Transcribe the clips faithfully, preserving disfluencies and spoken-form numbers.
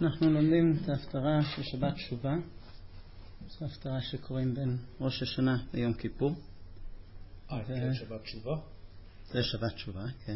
אנחנו לומדים את ההפטרה של שבת תשובה. זו ההפטרה שקוראים בין ראש השנה ויום כיפור. אה, ו... כן, שבת תשובה? זה שבת תשובה, כן.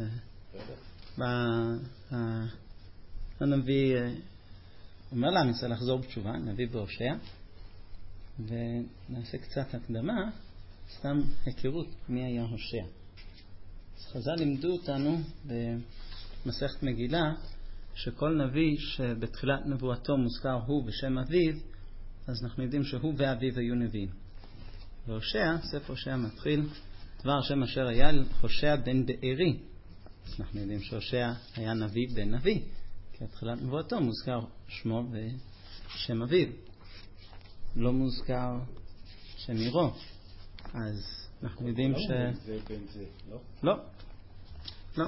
הנביא אומר לעם ישראל לחזור בתשובה, נביא בהושע, ונעשה קצת הקדמה, סתם היכרות מי היה הושע. אז חז"ל לימדו אותנו במסכת מגילה, שכל נביא שבתחילת נבואתו מוזכר הוא בשם אביו, אז אנחנו יודעים שהוא ואביו היו נביאים. והושע, ספר הושע מתחיל, דבר השם אשר היה הושע בן בארי. אז אנחנו יודעים שהושע היה נביא בן נביא, כי בתחילת נבואתו מוזכר שמו ושם אביו. לא מוזכר שם עירו. אז אנחנו יודעים ש... זה בן זה, לא? לא. לא.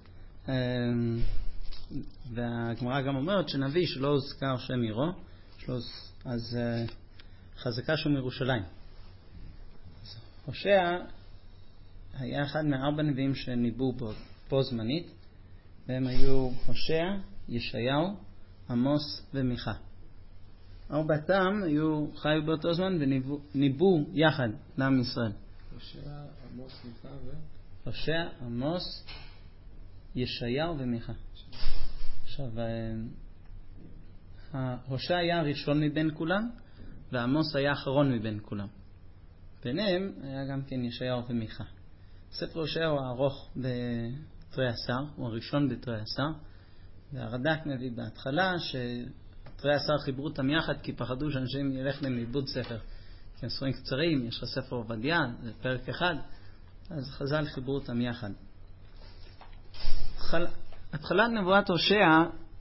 והגמרא גם אומרת שנביא שלא הוזכר שם עירו, אז חזקה שהוא מירושלים. הושע היה אחד מארבע נביאים שניבאו בו זמנית, והם היו הושע, ישעיהו, עמוס ומיכה. ארבעתם היו חיו באותו זמן וניבאו יחד לעם ישראל. הושע, עמוס, מיכה ו... הושע, עמוס, ישעיהו ומיכה. עכשיו, הושע היה הראשון מבין כולם, ועמוס היה האחרון מבין כולם. ביניהם היה גם כן ישעיהו ומיכה. ספר הושע הוא הארוך בתרי עשר, הוא הראשון בתרי עשר, והרד"ק מביא בהתחלה שתרי עשר חיברו אותם יחד כי פחדו שאנשים ילך להם לאיבוד ספר. כי הם ספרים קצרים, יש לך ספר עובדיה, זה פרק אחד, אז חז"ל חיברו אותם יחד. התחל... התחלת נבואת הושע,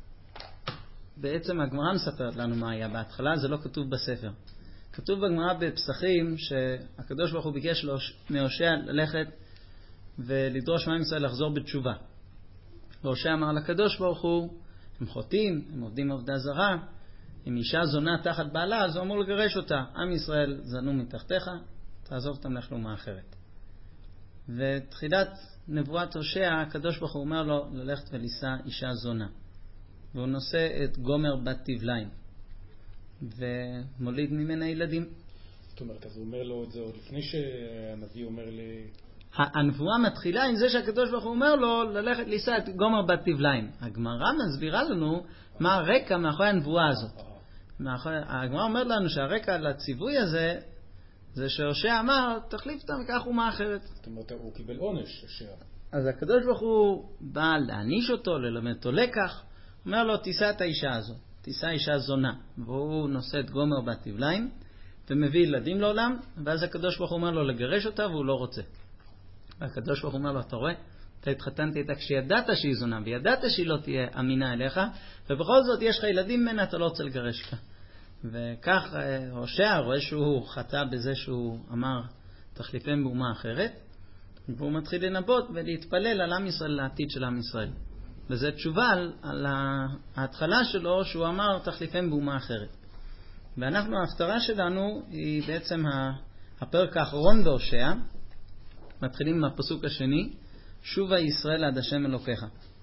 בעצם הגמרא מספרת לנו מה היה בהתחלה, זה לא כתוב בספר. כתוב בגמרא בפסחים שהקדוש ברוך הוא ביקש מהושע ללכת ולדרוש מעם ישראל לחזור בתשובה. והושע אמר לקדוש ברוך הוא, הם חוטאים, הם עובדים עבודה זרה, אם אישה זונה תחת בעלה, אז הוא אמור לגרש אותה. עם ישראל זנו מתחתיך, תעזוב אותם לחלומה אחרת. ותחילת נבואת הושע, הקדוש ברוך הוא אומר לו ללכת ולישא אישה זונה. והוא נושא את גומר בת תבליים. ומוליד ממנה ילדים. זאת אומרת, אז הוא אומר לו את זה עוד לפני שהנביא אומר לי... הנבואה מתחילה עם זה שהקדוש ברוך הוא אומר לו ללכת לישא את גומר בת תבליים. הגמרא מסבירה לנו מה הרקע מאחורי הנבואה הזאת. הגמרא אומרת לנו שהרקע לציווי הזה זה שהושע אמר תחליף אותם וכך אומה אחרת. זאת אומרת, הוא קיבל עונש, הושע. אז הקדוש ברוך הוא בא להעניש אותו, ללמד אותו לקח, אומר לו תישא את האישה הזאת. תישא אישה זונה, והוא נושא את גומר בת תבליים ומביא ילדים לעולם, ואז הקדוש ברוך הוא אומר לו לגרש אותה והוא לא רוצה. והקדוש ברוך הוא אומר לו, אתה רואה, אתה התחתנתי איתה כשידעת שהיא זונה וידעת שהיא לא תהיה אמינה אליך, ובכל זאת יש לך ילדים ממנה, אתה לא רוצה לגרש אותה. וכך הושע רואה שהוא חטא בזה שהוא אמר תחליפם באומה אחרת, והוא מתחיל לנבוט ולהתפלל על עם ישראל, לעתיד של עם ישראל. וזה תשובה על, על ההתחלה שלו שהוא אמר תחליפם באומה אחרת. ואנחנו, ההפטרה שלנו היא בעצם הפרק האחרון בהושע. מתחילים מהפסוק השני, שובה ישראל עד השם אלוקיך.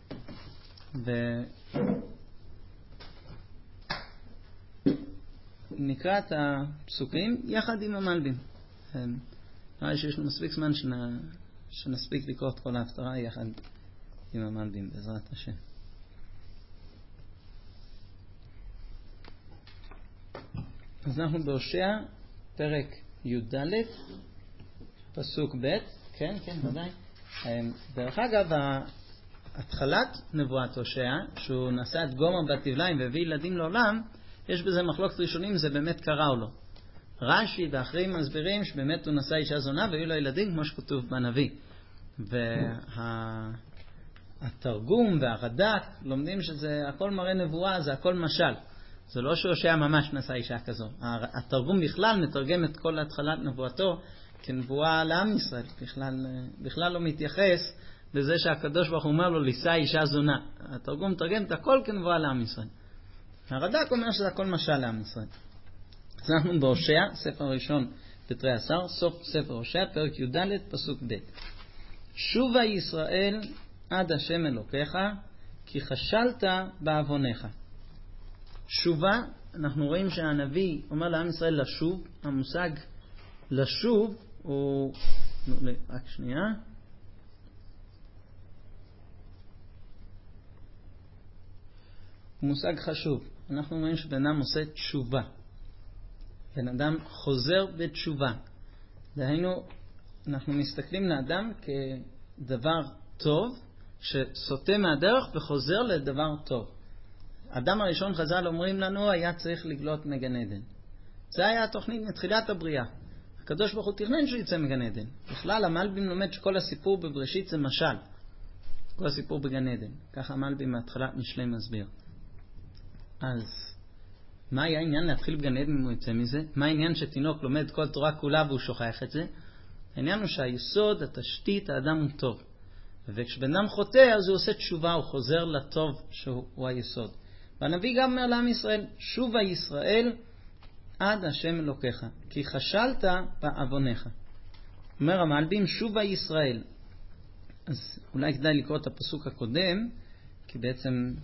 ונקרא את הפסוקים יחד עם המלבים. נראה שיש לנו מספיק זמן שנספיק לקרוא את כל ההפטרה יחד עם המלבים, בעזרת השם. אז אנחנו בהושע, פרק י"ד, פסוק ב', כן, כן, ודאי. דרך אגב, התחלת נבואת הושע, שהוא נשא את גומר בת תבליים והביא ילדים לעולם, יש בזה מחלוקת ראשונים, זה באמת קרה או לא. רש"י ואחרים מסבירים שבאמת הוא נשא אישה זונה והיו לו ילדים כמו שכתוב בנביא. והתרגום והרד"ק לומדים שזה הכל מראה נבואה, זה הכל משל. זה לא שהושע ממש נשא אישה כזו. התרגום בכלל מתרגם את כל התחלת נבואתו כנבואה לעם ישראל. בכלל, בכלל לא מתייחס לזה שהקדוש ברוך הוא אומר לו לישא אישה זונה. התרגום מתרגם את הכל כנבואה לעם ישראל. הרד"ק אומר שזה הכל משל לעם ישראל. אז אנחנו בהושע, ספר ראשון בתרי עשר, סוף ספר הושע, פרק י"ד, פסוק ב'. שובה ישראל עד השם אלוקיך, כי חשלת בעוונך. שובה, אנחנו רואים שהנביא אומר לעם ישראל לשוב. המושג לשוב הוא... רק שנייה. הוא מושג חשוב. אנחנו אומרים שבן אדם עושה תשובה. בן אדם חוזר בתשובה. דהיינו, אנחנו מסתכלים לאדם כדבר טוב, שסוטה מהדרך וחוזר לדבר טוב. אדם הראשון, חז"ל אומרים לנו, היה צריך לגלות מגן עדן. זה היה התוכנית מתחילת הבריאה. הקדוש ברוך הוא תכנן שהוא יצא מגן עדן. בכלל, המלבים לומד שכל הסיפור בבראשית זה משל. כל הסיפור בגן עדן. ככה המלבים מהתחלת משלי מסביר. אז מה היה העניין להתחיל בגן עדן אם הוא יצא מזה? מה העניין שתינוק לומד כל תורה כולה והוא שוכח את זה? העניין הוא שהיסוד, התשתית, האדם הוא טוב. וכשבן אדם חוטא, אז הוא עושה תשובה, הוא חוזר לטוב שהוא היסוד. והנביא גם אומר לעם ישראל, שובה ישראל עד השם אלוקיך, כי חשלת בעוונך. אומר המלבים, שובה ישראל. אז אולי כדאי לקרוא את הפסוק הקודם, כי בעצם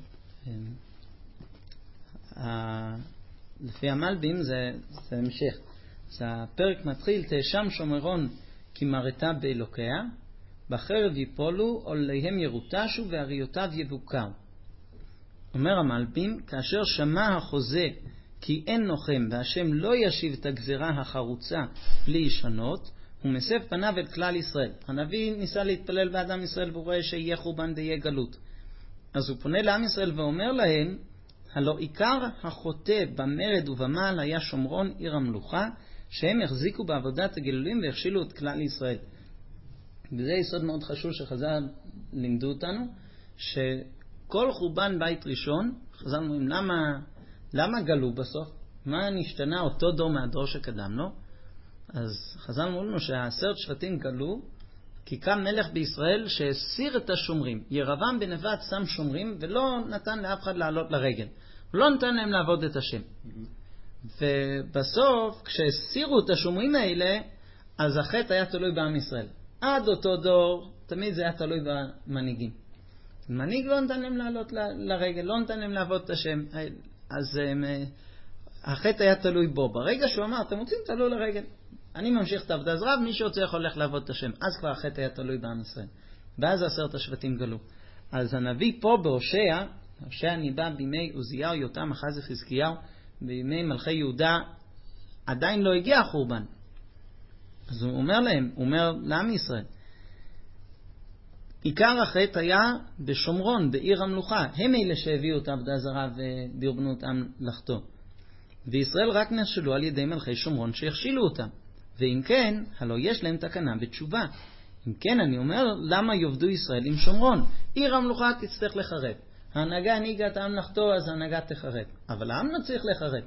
לפי המלבים זה, זה המשך. אז הפרק מתחיל, תאשם שומרון כי מרתה באלוקיה, בחרב יפולו, עוליהם ירוטשו ואריותיו יבוקר. אומר המלבים, כאשר שמע החוזה כי אין נוחם והשם לא ישיב את הגזרה החרוצה בלי ישנות, הוא מסב פניו אל כלל ישראל. הנביא ניסה להתפלל באדם ישראל והוא רואה שיהיה חורבן דיהיה גלות. אז הוא פונה לעם ישראל ואומר להם, הלא עיקר החוטא במרד ובמעל היה שומרון עיר המלוכה, שהם החזיקו בעבודת הגלולים והכשילו את כלל ישראל. וזה יסוד מאוד חשוב שחז"ל לימדו אותנו, שכל חורבן בית ראשון, חז"ל אומרים, למה, למה גלו בסוף? מה נשתנה אותו דור מהדור שקדם לו? אז חז"ל אומרים לנו שהעשרת שבטים גלו, כי קם מלך בישראל שהסיר את השומרים. ירבעם בן נבט שם שומרים ולא נתן לאף אחד לעלות לרגל. הוא לא נתן להם לעבוד את השם. ובסוף, כשהסירו את השומרים האלה, אז החטא היה תלוי בעם ישראל. עד אותו דור, תמיד זה היה תלוי במנהיגים. מנהיג לא נתן להם לעלות ל- לרגל, לא נתן להם לעבוד את השם. אז הם, החטא היה תלוי בו. ברגע שהוא אמר, אתם רוצים תעלו לרגל. אני ממשיך את עבודת זרע, מי שרוצה יכול ללכת לעבוד את השם. אז כבר החטא היה תלוי בעם ישראל. ואז עשרת השבטים גלו. אז הנביא פה בהושע, הושע ניבא בימי עוזיהו, יותם, אחז וחזקיהו, בימי מלכי יהודה, עדיין לא הגיע החורבן. אז הוא אומר להם, הוא אומר לעם ישראל, עיקר החטא היה בשומרון, בעיר המלוכה. הם אלה שהביאו את עבודת זרע וברבנו אותם לחטוא. וישראל רק נכשלו על ידי מלכי שומרון שהכשילו אותם. ואם כן, הלא יש להם תקנה בתשובה. אם כן, אני אומר, למה יובדו ישראל עם שומרון? עיר המלוכה תצטרך לחרב. ההנהגה הנהיגה את העם לחטוא, אז ההנהגה תחרב. אבל העם לא צריך לחרב.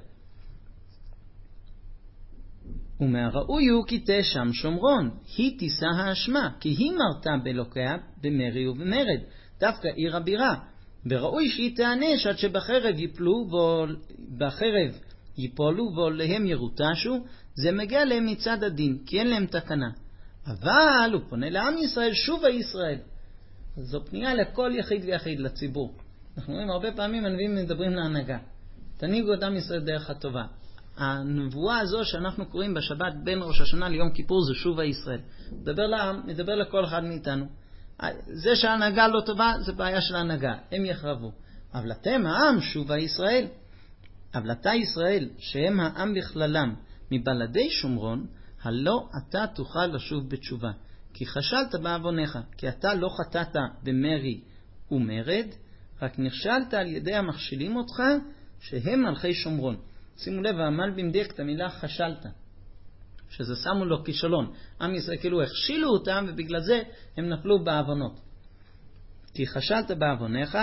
ומהראוי הוא כי תשם שומרון, היא תישא האשמה, כי היא מרתה באלוקיה במרי ובמרד, דווקא עיר הבירה. וראוי שהיא תענש עד שבחרב יפלו בחרב יפולו ועוליהם ירוטשו, זה מגיע להם מצד הדין, כי אין להם תקנה. אבל הוא פונה לעם ישראל, שובה ישראל. זו פנייה לכל יחיד ויחיד, לציבור. אנחנו רואים הרבה פעמים הנביאים מדברים להנהגה. תנהיגו את עם ישראל דרך הטובה. הנבואה הזו שאנחנו קוראים בשבת בין ראש השנה ליום כיפור זה שובה ישראל. מדבר לעם, מדבר לכל אחד מאיתנו. זה שההנהגה לא טובה זה בעיה של ההנהגה, הם יחרבו. אבל אתם העם שובה ישראל. אבל אתה ישראל שהם העם בכללם מבלדי שומרון, הלא אתה תוכל לשוב בתשובה. כי חשלת בעוונך, כי אתה לא חטאת במרי ומרד, רק נכשלת על ידי המכשילים אותך שהם מלכי שומרון. שימו לב, המלבים דיק את המילה חשלת, שזה שמו לו כישלון. עם ישראל כאילו הכשילו אותם ובגלל זה הם נפלו בעוונות. כי חשלת בעוונך,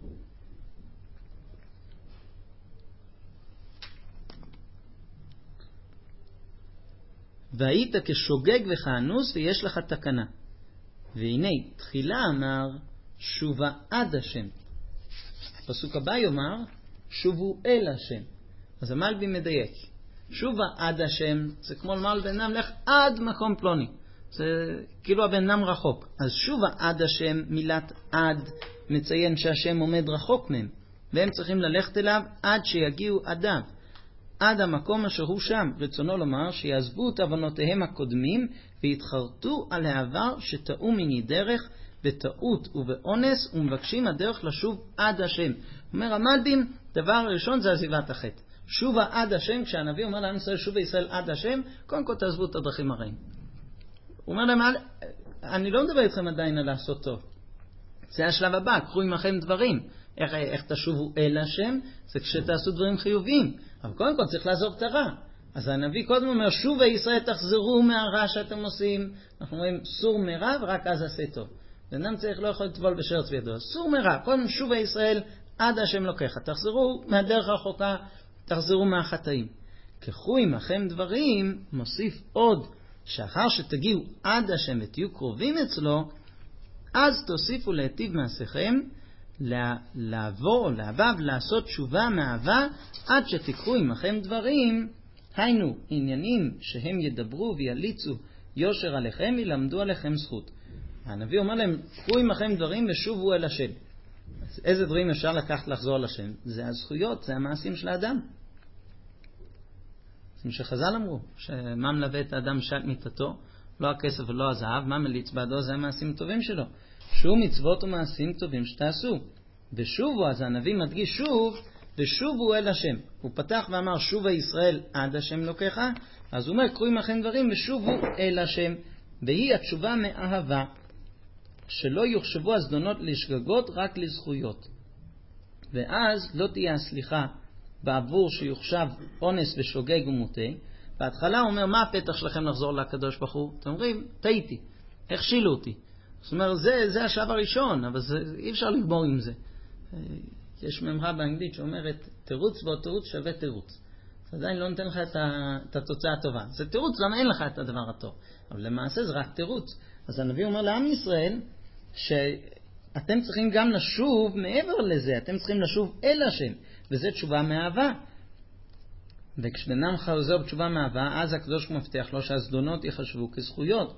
והיית כשוגג וכאנוס ויש לך תקנה. והנה תחילה אמר שובה עד השם. הפסוק הבא יאמר שובו אל השם. אז המלבי מדייק. שובה עד השם זה כמו לומר לבן אדם לך עד מקום פלוני. זה כאילו הבן אדם רחוק. אז שובה עד השם, מילת עד מציין שהשם עומד רחוק מהם. והם צריכים ללכת אליו עד שיגיעו עדיו, עד המקום אשר הוא שם. רצונו לומר שיעזבו את עוונותיהם הקודמים ויתחרטו על העבר שטעו מני דרך בטעות ובאונס, ומבקשים הדרך לשוב עד השם. אומר המלבים, דבר הראשון זה עזיבת החטא. שובה עד השם, כשהנביא אומר לעם ישראל שובה ישראל עד השם, קודם כל תעזבו את הדרכים הרעים. הוא אומר להם, אני לא מדבר איתכם עדיין על לעשות טוב. זה השלב הבא, קחו עמכם דברים. איך, איך תשובו אל השם? זה כשתעשו דברים חיוביים. אבל קודם כל צריך לעזוב את הרע. אז הנביא קודם אומר, שובה ישראל תחזרו מהרע שאתם עושים. אנחנו אומרים, סור מרע ורק אז עשה טוב. ואדם צריך לא יכול לטבול בשרץ בידו. סור מרע, קודם שובה ישראל עד השם לוקח. תחזרו מהדרך הרחוקה, תחזרו מהחטאים. קחו עמכם דברים, מוסיף עוד, שאחר שתגיעו עד השם ותהיו קרובים אצלו, אז תוסיפו להיטיב מעשיכם, לעבור, לעבב, לעשות תשובה מאהבה, עד שתיקחו עמכם דברים, היינו עניינים שהם ידברו ויליצו יושר עליכם, ילמדו עליכם זכות. הנביא אומר להם, קחו עמכם דברים ושובו אל השם. איזה דברים אפשר לקחת לחזור לשם? זה הזכויות, זה המעשים של האדם. זה שחז"ל אמרו, שמה מלווה את האדם שעת מיתתו, לא הכסף ולא הזהב, מה מליץ בעדו, זה המעשים טובים שלו. שום מצוות ומעשים טובים שתעשו. ושובו, אז הנביא מדגיש שוב, ושובו אל השם. הוא פתח ואמר, שובה ישראל עד השם לוקחה, אז הוא אומר, קחו עמכם דברים ושובו אל השם. והיא התשובה מאהבה, שלא יוחשבו הזדונות לשגגות, רק לזכויות. ואז לא תהיה הסליחה בעבור שיוחשב אונס ושוגג ומוטה. בהתחלה הוא אומר, מה הפתח שלכם לחזור לקדוש ברוך הוא? אתם אומרים, טעיתי, הכשילו אותי. זאת אומרת, זה, זה השלב הראשון, אבל זה, אי אפשר לגמור עם זה. יש ממרה באנגלית שאומרת, תירוץ ועוד תירוץ שווה תירוץ. זה עדיין לא נותן לך את, ה, את התוצאה הטובה. זה תירוץ, למה אין לך את הדבר הטוב? אבל למעשה זה רק תירוץ. אז הנביא אומר לעם ישראל, שאתם צריכים גם לשוב מעבר לזה, אתם צריכים לשוב אל השם, וזה תשובה מאהבה. וכשבנם חוזר בתשובה מאהבה, אז הקדוש הוא מבטיח לו שהזדונות יחשבו כזכויות.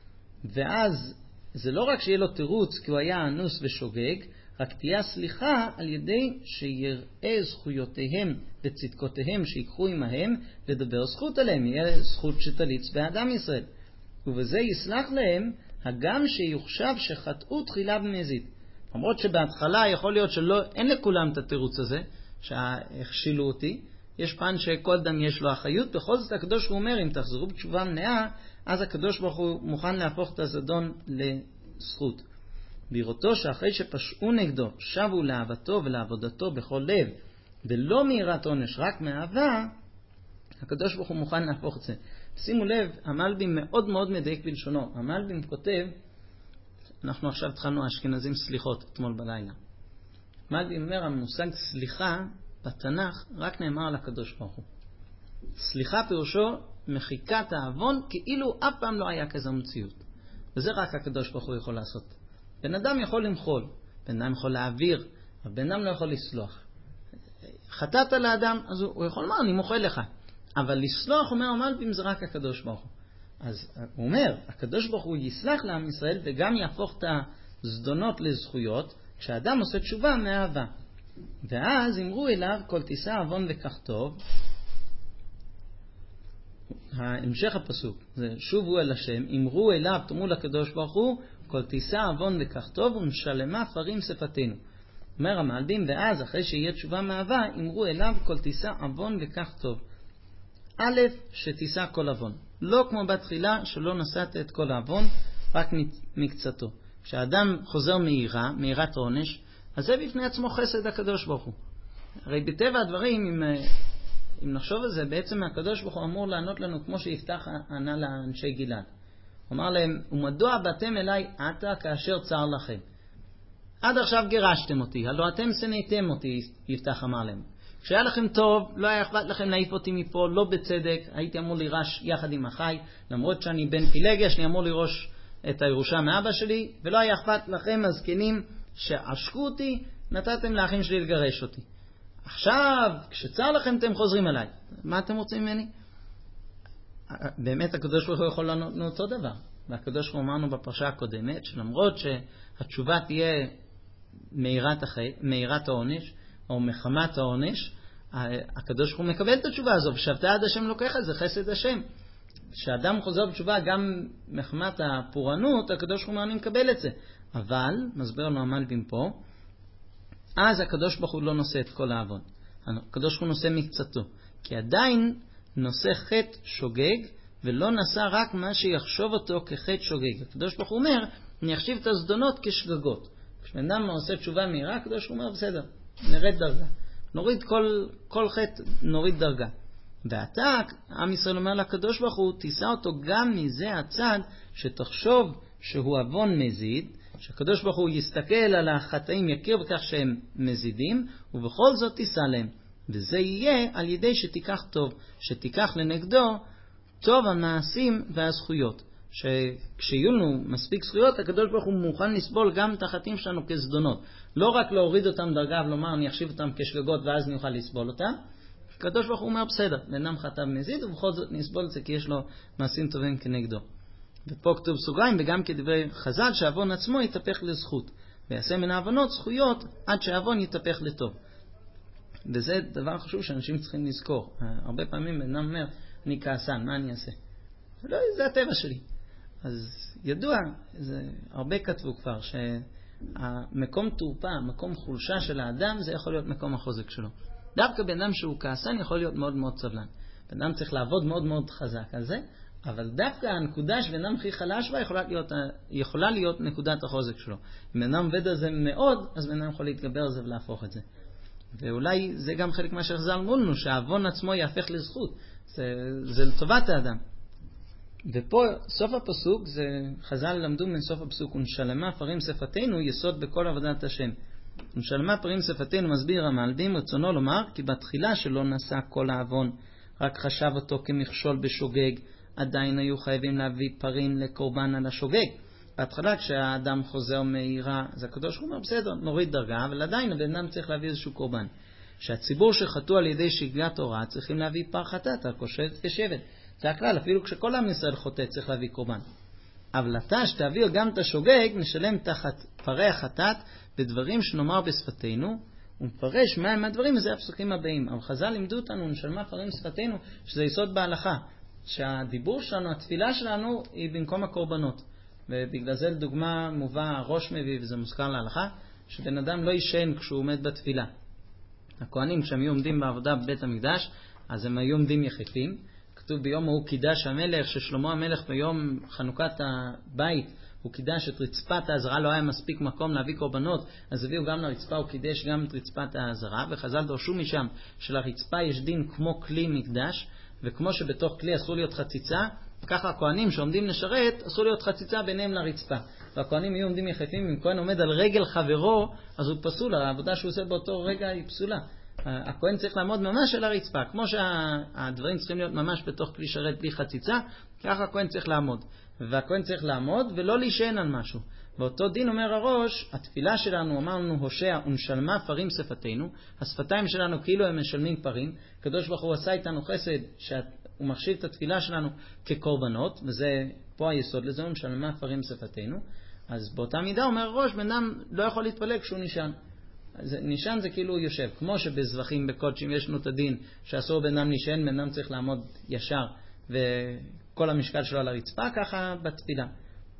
ואז זה לא רק שיהיה לו תירוץ כי הוא היה אנוס ושוגג, רק תהיה סליחה על ידי שיראה זכויותיהם וצדקותיהם שיקחו עמהם לדבר זכות עליהם, יהיה זכות שתליץ באדם ישראל. ובזה יסלח להם הגם שיוחשב שחטאו תחילה במזיד. למרות שבהתחלה יכול להיות שלא, אין לכולם את התירוץ הזה, שהכשילו אותי, יש פן שכל דם יש לו אחריות, בכל זאת הקדוש הוא אומר, אם תחזרו בתשובה מלאה, אז הקדוש ברוך הוא מוכן להפוך את הזדון לזכות. בראותו שאחרי שפשעו נגדו, שבו לאהבתו ולעבודתו בכל לב, ולא מיראת עונש, רק מאהבה, הקדוש ברוך הוא מוכן להפוך את זה. שימו לב, המלבים מאוד מאוד מדייק בלשונו. המלבים כותב, אנחנו עכשיו התחלנו אשכנזים סליחות אתמול בלילה. המלבים אומר, המושג סליחה בתנ"ך רק נאמר על הקדוש ברוך הוא. סליחה פירושו מחיקת העוון כאילו אף פעם לא היה כזו מציאות. וזה רק הקדוש ברוך הוא יכול לעשות. בן אדם יכול למחול, בן אדם יכול להעביר, אבל בן אדם לא יכול לסלוח. חטאת לאדם, אז הוא יכול לומר, אני מוחל לך. אבל לסלוח, אומר המלבים, זה רק הקדוש ברוך הוא. אז הוא אומר, הקדוש ברוך הוא יסלח לעם ישראל וגם יהפוך את הזדונות לזכויות, כשאדם עושה תשובה מאהבה. ואז אמרו אליו, כל תישא עוון וכך טוב. המשך הפסוק, זה שובו אל השם, אמרו אליו, תאמרו לקדוש ברוך הוא, כל תישא עוון וכך טוב ונשלמה פרים שפתנו. אומר המלבים, ואז אחרי שיהיה תשובה מאהבה, אמרו אליו, כל תישא עוון וכך טוב. א', שתישא כל עוון. לא כמו בתחילה שלא נשאת את כל העוון, רק מקצתו. כשאדם חוזר מהירה, מהירת עונש, אז זה בפני עצמו חסד הקדוש ברוך הוא. הרי בטבע הדברים, אם, אם נחשוב על זה, בעצם הקדוש ברוך הוא אמור לענות לנו כמו שיפתח ענה לאנשי גלעד. הוא אמר להם, ומדוע באתם אליי עתה כאשר צר לכם? עד עכשיו גירשתם אותי, הלא אתם שנאתם אותי, יפתח אמר להם. כשהיה לכם טוב, לא היה אכפת לכם להעיף אותי מפה, לא בצדק, הייתי אמור לירש יחד עם אחי, למרות שאני בן פילגש, אני אמור לירוש את הירושה מאבא שלי, ולא היה אכפת לכם הזקנים שעשקו אותי, נתתם לאחים שלי לגרש אותי. עכשיו, כשצר לכם אתם חוזרים אליי. מה אתם רוצים ממני? באמת הקדוש ברוך הוא יכול לענות אותו דבר. והקדוש ברוך הוא אמרנו בפרשה הקודמת, שלמרות שהתשובה תהיה מהירת, החי, מהירת העונש, או מחמת העונש, הקדוש ברוך הוא מקבל את התשובה הזו, ושבת עד השם לוקח את זה, חסד השם. כשאדם חוזר בתשובה גם מחמת הפורענות, הקדוש ברוך הוא מעוניין לקבל את זה. אבל, מסביר לנו המלבים פה, אז הקדוש ברוך הוא לא נושא את כל העוון. הקדוש ברוך הוא נושא מקצתו. כי עדיין נושא חטא שוגג, ולא נשא רק מה שיחשוב אותו כחטא שוגג. הקדוש ברוך הוא אומר, אני אחשיב את הזדונות כשגגות. כשאדם עושה תשובה מהירה, הקדוש ברוך הוא אומר, בסדר, נרד דרגה. נוריד כל, כל חטא, נוריד דרגה. ועתה, עם ישראל אומר לקדוש ברוך הוא, תישא אותו גם מזה הצד שתחשוב שהוא עוון מזיד, שהקדוש ברוך הוא יסתכל על החטאים, יכיר בכך שהם מזידים, ובכל זאת תישא להם. וזה יהיה על ידי שתיקח טוב, שתיקח לנגדו טוב המעשים והזכויות. שכשיהיו לנו מספיק זכויות, הקדוש ברוך הוא מוכן לסבול גם את החטאים שלנו כזדונות. לא רק להוריד אותם דרגה ולומר, אני אחשיב אותם כשגגות ואז נוכל לסבול אותם. הקדוש ברוך הוא אומר, בסדר, בנם חטא מזיד, ובכל זאת נסבול את זה כי יש לו מעשים טובים כנגדו. ופה כתוב סוגריים, וגם כדברי חז"ל, שהעוון עצמו יתהפך לזכות. ויעשה מן העוונות זכויות עד שהעוון יתהפך לטוב. וזה דבר חשוב שאנשים צריכים לזכור. הרבה פעמים בנם אומר, אני כעסן, מה אני אעשה? לא, זה הטבע שלי. אז ידוע, זה, הרבה כתבו כבר, שהמקום תורפה, מקום חולשה של האדם, זה יכול להיות מקום החוזק שלו. דווקא בן אדם שהוא כעסן יכול להיות מאוד מאוד סבלן. בן אדם צריך לעבוד מאוד מאוד חזק על זה, אבל דווקא הנקודה שבן אדם הכי חלש בה יכולה להיות, יכולה להיות נקודת החוזק שלו. אם בן אדם עובד על זה מאוד, אז בן אדם יכול להתגבר על זה ולהפוך את זה. ואולי זה גם חלק מה שחז"ל אמרו לנו, שהעוון עצמו יהפך לזכות. זה, זה לטובת האדם. ופה סוף הפסוק, זה חז"ל למדו מסוף הפסוק, ונשלמה פרים שפתנו יסוד בכל עבודת השם. ונשלמה פרים שפתנו, מסביר המלבים, רצונו לומר, כי בתחילה שלא נשא כל העוון, רק חשב אותו כמכשול בשוגג, עדיין היו חייבים להביא פרים לקורבן על השוגג. בהתחלה כשהאדם חוזר מהירה, אז הקדוש הוא אומר, בסדר, נוריד דרגה, אבל עדיין הבן אדם צריך להביא איזשהו קורבן. שהציבור שחטאו על ידי שגגת תורה צריכים להביא פר חטאת, על כושלת ושבט. זה הכלל, אפילו כשכל עם ישראל חוטא צריך להביא קורבן. אבל אתה שתעביר גם את השוגג, נשלם תחת פרי החטאת בדברים שנאמר בשפתנו, ומפרש מהם הדברים, וזה הפסוקים הבאים. אבל חז"ל לימדו אותנו, נשלמה פרים שפתנו, שזה יסוד בהלכה. שהדיבור שלנו, התפילה שלנו, היא במקום הקורבנות. ובגלל זה לדוגמה מובא ראש מביא, וזה מוזכר להלכה, שבן אדם לא ישן כשהוא עומד בתפילה. הכהנים כשהם היו עומדים בעבודה בבית המקדש, אז הם היו עומדים יחפים. כתוב ביום הוא קידש המלך, ששלמה המלך ביום חנוכת הבית, הוא קידש את רצפת העזרה, לא היה מספיק מקום להביא קורבנות, אז הביאו גם לרצפה, הוא קידש גם את רצפת העזרה, וחז"ל דרשו משם שלרצפה יש דין כמו כלי מקדש, וכמו שבתוך כלי אסור להיות חציצה, ככה הכהנים שעומדים לשרת, אסור להיות חציצה ביניהם לרצפה. והכהנים יהיו עומדים יחפים, אם כהן עומד על רגל חברו, אז הוא פסול, העבודה שהוא עושה באותו רגע היא פסולה. הכהן צריך לעמוד ממש על הרצפה, כמו שהדברים צריכים להיות ממש בתוך כלי שרת בלי חציצה, ככה הכהן צריך לעמוד. והכהן צריך לעמוד ולא להישען על משהו. באותו דין אומר הראש, התפילה שלנו, אמרנו הושע ונשלמה פרים שפתנו, השפתיים שלנו כאילו הם משלמים פרים, הקדוש ברוך הוא עשה איתנו חסד שהוא מחשיב את התפילה שלנו כקורבנות, וזה פה היסוד לזה, ונשלמה פרים שפתנו. אז באותה מידה אומר הראש, בן אדם לא יכול להתפלג כשהוא נשען. נשען זה כאילו הוא יושב, כמו שבזבחים בקודשים יש לנו את הדין שאסור בן אדם נשען, בן אדם צריך לעמוד ישר וכל המשקל שלו על הרצפה, ככה בתפילה.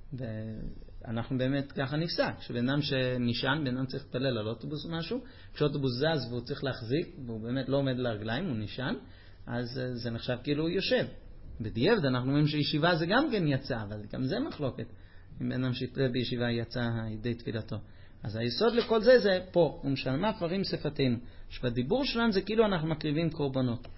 ואנחנו באמת ככה נפסק, שבן אדם שנשען, בן אדם צריך להתפלל על אוטובוס או משהו, כשאוטובוס זז והוא צריך להחזיק והוא באמת לא עומד לרגליים, הוא נשען, אז זה נחשב כאילו הוא יושב. בדיעבד אנחנו אומרים שישיבה זה גם כן יצא, אבל גם זה מחלוקת. אם בן אדם שהתפלל בישיבה יצא ידי תפילתו. אז היסוד לכל זה זה פה, ונשלמה פרים שפתנו, שבדיבור שלנו זה כאילו אנחנו מקריבים קורבנות.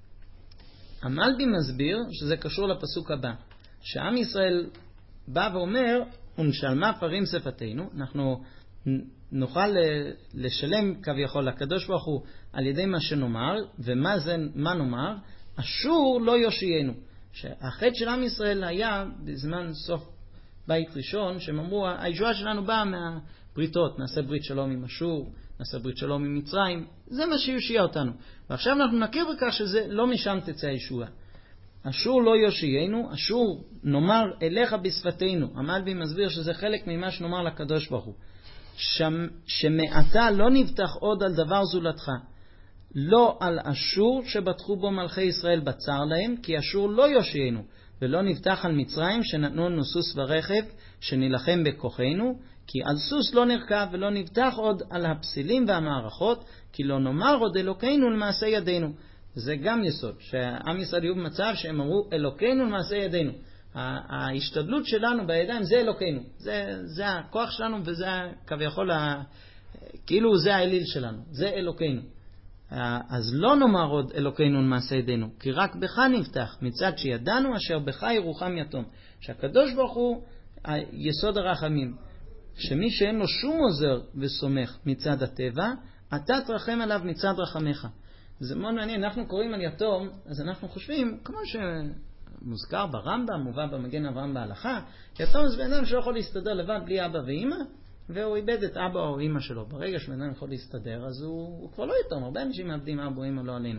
המלבי מסביר שזה קשור לפסוק הבא, שעם ישראל בא ואומר, ונשלמה פרים שפתנו, אנחנו נוכל לשלם כביכול לקדוש ברוך הוא על ידי מה שנאמר, ומה זה, מה נאמר? אשור לא יושיענו. שהחטא של עם ישראל היה בזמן סוף בית ראשון, שהם אמרו, הישועה שלנו באה מהבריתות, נעשה ברית שלום עם אשור, נעשה ברית שלום עם מצרים, זה מה שיושיע אותנו. ועכשיו אנחנו נכיר בכך שזה לא משם תצא הישועה. אשור לא יושיענו, אשור נאמר אליך בשפתנו. המלבי מסביר שזה חלק ממה שנאמר לקדוש ברוך הוא. שמעתה לא נבטח עוד על דבר זולתך, לא על אשור שבטחו בו מלכי ישראל בצר להם, כי אשור לא יושיענו, ולא נבטח על מצרים שנתנו לנו סוס ורכב שנלחם בכוחנו, כי על סוס לא נרכב, ולא נבטח עוד על הפסילים והמערכות, כי לא נאמר עוד אלוקינו למעשה ידינו. זה גם יסוד, שהעם ישראל יהיו במצב שהם אמרו אלוקינו למעשה ידינו. ההשתדלות שלנו בידיים זה אלוקינו, זה, זה הכוח שלנו, וזה כביכול, כאילו זה האליל שלנו, זה אלוקינו. אז לא נאמר עוד אלוקינו למעשה ידינו, כי רק בך נבטח, מצד שידענו אשר בך ירוחם יתום. שהקדוש ברוך הוא יסוד הרחמים, שמי שאין לו שום עוזר וסומך מצד הטבע, אתה תרחם עליו מצד רחמך. זה מאוד מעניין, אנחנו קוראים על יתום, אז אנחנו חושבים, כמו שמוזכר ברמב"ם, מובא במגן אברהם בהלכה, יתום זה בן אדם שלא יכול להסתדר לבד בלי אבא ואמא, והוא איבד את אבא או אמא שלו. ברגע שבן אדם יכול להסתדר, אז הוא, הוא כבר לא יתום. הרבה אנשים מאבדים אבא או אמא, לא עלינו.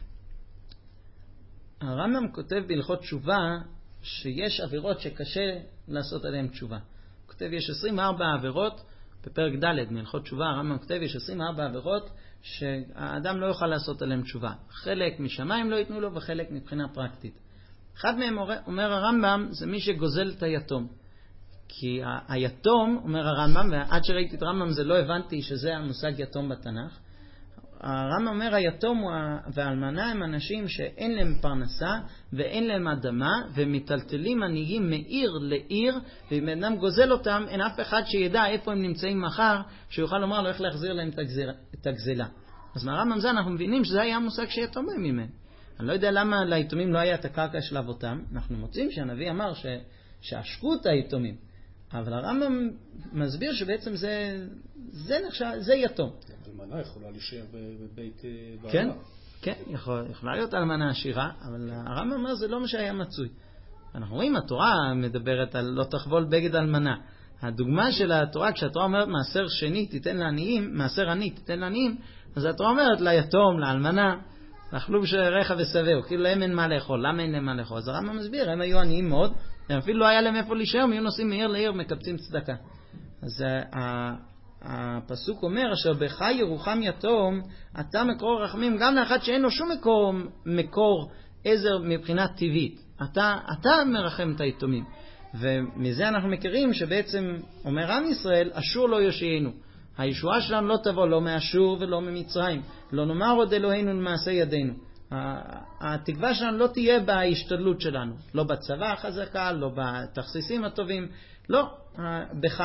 הרמב"ם כותב בהלכות תשובה שיש עבירות שקשה לעשות עליהן תשובה. הוא כותב יש עשרים וארבע עבירות, בפרק ד' מהלכות תשובה הרמב"ם כותב יש עשרים וארבע עבירות שהאדם לא יוכל לעשות עליהן תשובה. חלק משמיים לא ייתנו לו וחלק מבחינה פרקטית. אחד מהם אומר הרמב"ם זה מי שגוזל את היתום. כי היתום, אומר הרמב"ם, ועד שראיתי את הרמב"ם זה לא הבנתי שזה המושג יתום בתנ"ך. הרמב"ם אומר היתום והאלמנה הם אנשים שאין להם פרנסה ואין להם אדמה ומטלטלים עניים מעיר לעיר, ואם אדם גוזל אותם אין אף אחד שידע איפה הם נמצאים מחר שיוכל לומר לו איך להחזיר להם את הגזלה. אז מהרמב"ם זה אנחנו מבינים שזה היה המושג שיתום ממנו. אני לא יודע למה ליתומים לא היה את הקרקע של אבותם. אנחנו מוצאים שהנביא אמר ש... שעשקו את היתומים, אבל הרמב"ם מסביר שבעצם זה זה נחשב, זה יתום. אלמנה יכולה להישאר בבית בעלה. כן, כן, יכול, יכולה להיות אלמנה עשירה, אבל הרמב"ם אומר זה לא מה שהיה מצוי. אנחנו רואים, התורה מדברת על לא תחבול בגד אלמנה. הדוגמה של התורה, כשהתורה אומרת מעשר שני תיתן לעניים, מעשר עני תיתן לעניים, אז התורה אומרת ליתום, לאלמנה, אכלו בשעריך ושבעו, כאילו להם אין מה לאכול. למה אין להם מה לאכול? אז הרמב"ם מסביר, הם היו עניים מאוד, אפילו לא היה להם איפה להישאר, הם היו נוסעים מעיר לעיר מקבצים צדקה. אז הפסוק אומר, אשר בך ירוחם יתום, אתה מקור רחמים גם לאחד שאין לו שום מקור, מקור עזר מבחינה טבעית. אתה, אתה מרחם את היתומים. ומזה אנחנו מכירים שבעצם אומר עם ישראל, אשור לא יושיענו. הישועה שלנו לא תבוא לא מאשור ולא ממצרים. לא נאמר עוד אלוהינו למעשה ידינו. התקווה שלנו לא תהיה בהשתדלות שלנו, לא בצבא החזקה, לא בתכסיסים הטובים, לא, בך.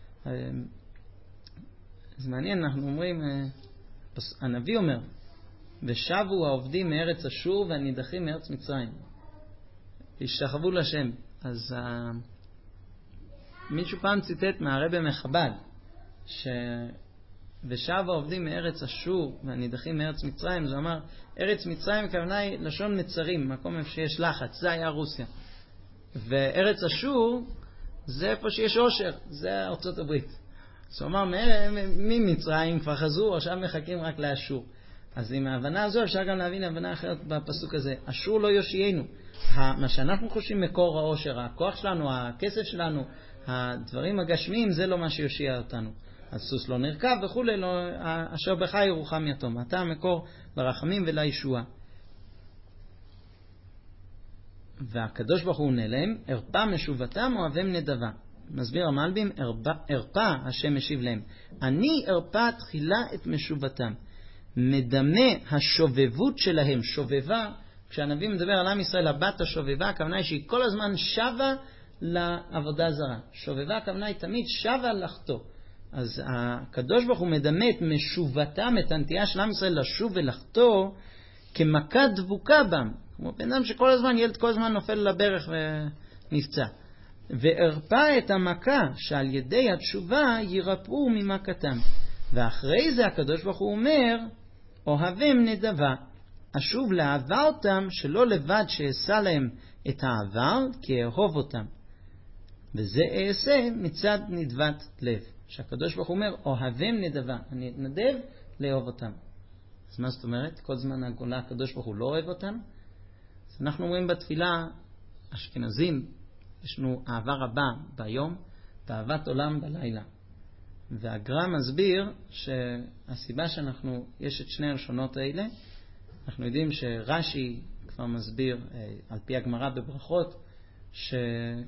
זה מעניין, אנחנו אומרים, הנביא אומר, ושבו העובדים מארץ אשור והנידחים מארץ מצרים. השתחוו לשם. אז מישהו פעם ציטט מהרבי מחב"ד, ש... ושב העובדים מארץ אשור והנידחים מארץ מצרים, זה אמר, ארץ מצרים הכוונה היא לשון מצרים, מקום איפה שיש לחץ, זה היה רוסיה. וארץ אשור זה איפה שיש עושר, זה ארצות הברית. זאת אומרת, ממצרים כבר חזרו, עכשיו מחכים רק לאשור. אז עם ההבנה הזו אפשר גם להבין הבנה אחרת בפסוק הזה. אשור לא יושיענו. מה שאנחנו חושבים מקור העושר, הכוח שלנו, הכסף שלנו, הדברים הגשמיים, זה לא מה שיושיע אותנו. הסוס לא נרכב וכו', לא, אשר בך ירוחם יתום. אתה המקור לרחמים ולישועה. והקדוש ברוך הוא עונה להם, הרפה משובתם אוהבים נדבה. מסביר המלבים, הרפה השם משיב להם. אני הרפה תחילה את משובתם. מדמה השובבות שלהם. שובבה, כשהנביא מדבר על עם ישראל, הבת השובבה, הכוונה היא שהיא כל הזמן שווה לעבודה זרה. שובבה הכוונה היא תמיד שווה לחטוא. אז הקדוש ברוך הוא מדמה את משובתם, את הנטייה של עם ישראל לשוב ולחטוא, כמכה דבוקה בם. כמו בן אדם שכל הזמן, ילד כל הזמן נופל לברך ונפצע. והרפא את המכה שעל ידי התשובה ירפאו ממכתם. ואחרי זה הקדוש ברוך הוא אומר, אוהבים נדבה. אשוב לאהבה אותם, שלא לבד שאעשה להם את העבר, כי אהוב אותם. וזה אעשה מצד נדבת לב. שהקדוש ברוך הוא אומר, אוהבים נדבה. אני אתנדב לאהוב אותם. אז מה זאת אומרת? כל זמן הגולה הקדוש ברוך הוא לא אוהב אותם. אז אנחנו אומרים בתפילה, אשכנזים, יש לנו אהבה רבה ביום, ואהבת עולם בלילה. והגר"א מסביר שהסיבה שאנחנו, יש את שני הלשונות האלה, אנחנו יודעים שרש"י כבר מסביר על פי הגמרא בברכות, שקריאת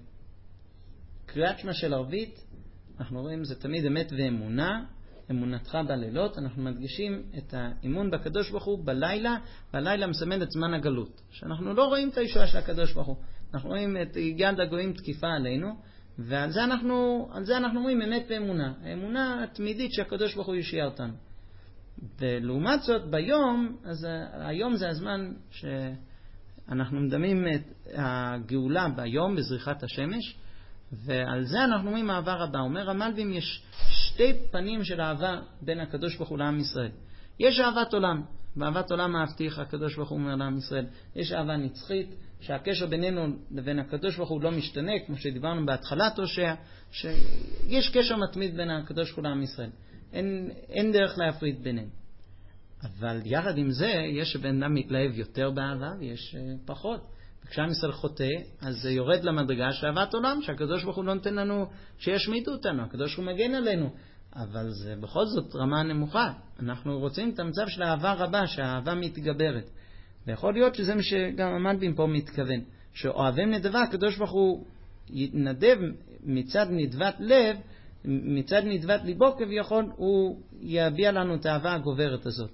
שמע של ערבית, אנחנו רואים זה תמיד אמת ואמונה, אמונתך בלילות, אנחנו מדגישים את האמון בקדוש ברוך הוא בלילה, והלילה מסמל את זמן הגלות, שאנחנו לא רואים את הישועה של הקדוש ברוך הוא, אנחנו רואים את יד הגויים תקיפה עלינו, ועל זה אנחנו, על זה אנחנו רואים אמת ואמונה, האמונה התמידית שהקדוש ברוך הוא יושיע אותנו. ולעומת זאת ביום, אז היום זה הזמן שאנחנו מדמים את הגאולה ביום בזריחת השמש, ועל זה אנחנו אומרים אהבה רבה. אומר המלבים, יש שתי פנים של אהבה בין הקדוש ברוך הוא לעם ישראל. יש אהבת עולם, באהבת עולם אהבתיך, הקדוש ברוך הוא אומר לעם ישראל. יש אהבה נצחית, שהקשר בינינו לבין הקדוש ברוך הוא לא משתנה, כמו שדיברנו בהתחלת הושע, שיש קשר מתמיד בין הקדוש ברוך הוא לעם ישראל. אין, אין דרך להפריד ביניהם. אבל יחד עם זה, יש שבן אדם מתלהב יותר באהבה ויש פחות. וכשעם ישראל חוטא, אז זה יורד למדרגה של אהבת עולם, שהקדוש ברוך הוא לא נותן לנו שישמידו אותנו, הקדוש ברוך הוא מגן עלינו. אבל זה בכל זאת רמה נמוכה. אנחנו רוצים את המצב של אהבה רבה, שהאהבה מתגברת. ויכול להיות שזה מה שגם המלבים פה מתכוון. שאוהבים נדבה, הקדוש ברוך הוא יתנדב מצד נדבת לב, מצד נדבת ליבו כביכול, הוא יביע לנו את האהבה הגוברת הזאת.